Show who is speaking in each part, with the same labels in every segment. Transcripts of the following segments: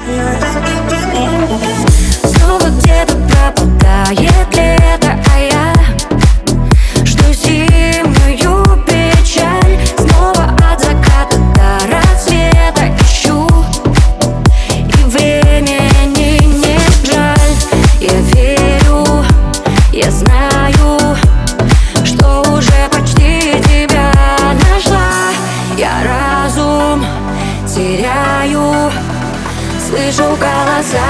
Speaker 1: Снова где-то пропадает лето, а я жду зимнюю печаль. Снова от заката до рассвета ищу, и времени не жаль. Я верю, я знаю, что уже почти тебя нашла. Я разум теряю, слышу голоса.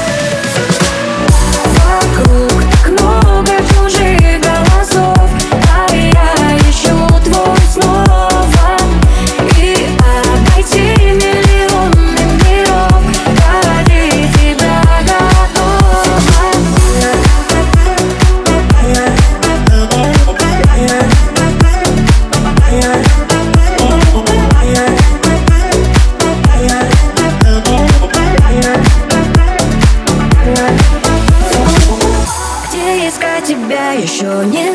Speaker 1: Вокруг так много чужих голосов, а я ищу твой снова. И обойти миллионы миров ради тебя готова. Где искать тебя еще не